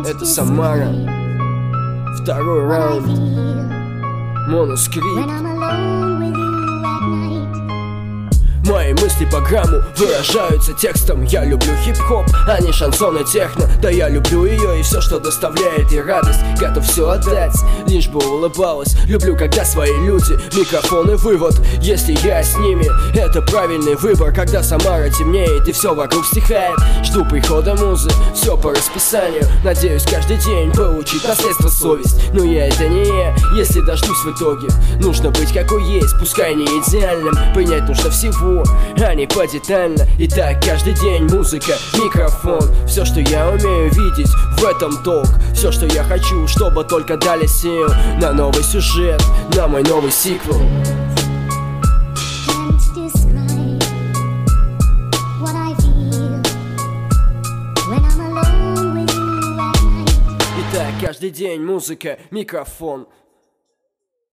Это Самара. Второй раунд. Монускрипт. Мои мысли по грамму выражаются текстом. Я люблю хип-хоп, а не шансон и техно. Да я люблю ее и все, что доставляет ей радость. Готов все отдать, лишь бы улыбалась. Люблю, когда свои люди, микрофон и вывод. Если я с ними, это правильный выбор. Когда Самара темнеет и все вокруг стихает, жду прихода музы, все по расписанию. Надеюсь каждый день получить наследство совесть. Но я это не я, если дождусь в итоге. Нужно быть какой есть, пускай не идеальным. Принять нужно всего, а не подетально. И так каждый день музыка, микрофон. Все, что я умею видеть, в этом толк. Все, что я хочу, чтобы только дали сил на новый сюжет, на мой новый сиквел. И так каждый день музыка, микрофон.